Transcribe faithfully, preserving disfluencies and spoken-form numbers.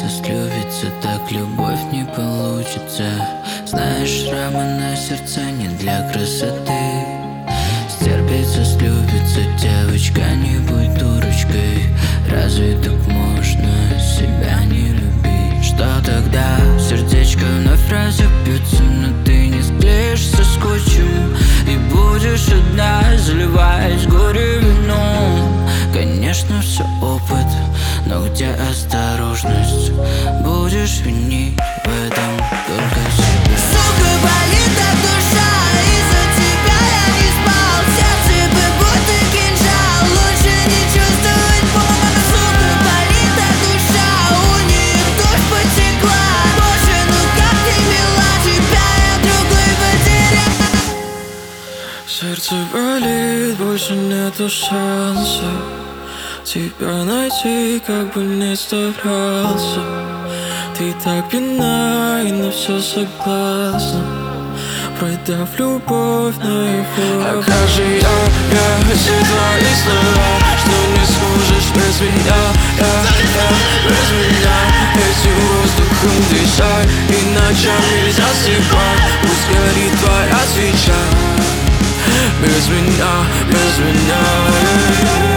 Стерпится, склювится, так любовь не получится. Знаешь, шрамы на сердце не для красоты. Стерпится, склювится, девочка, не будь дурочкой. Разве так можно себя не любить? Что тогда? Сердечко вновь разобьется, но ты не склеишься скотчем и будешь одна, заливаясь горе вином. Конечно, все опыт, но где осторожность? Будешь винить в этом только себя. Сука, болит так душа, из-за тебя я не спал. Сердце бы будто кинжал, лучше не чувствовать боль. Сука, болит так душа, у них дождь потекла. Боже, ну как ты мила, тебя я другой потерял. Сердце болит, больше нету шанса тебя найти, как бы не старался. Ты так пьяна и на все согласна, продав любовь наяву. А как же я, я, все твои слова, что не сможешь без меня, я, я, без меня. Этим воздухом дышай, и ночами засыпай. Пусть горит твоя свеча, без меня, без меня.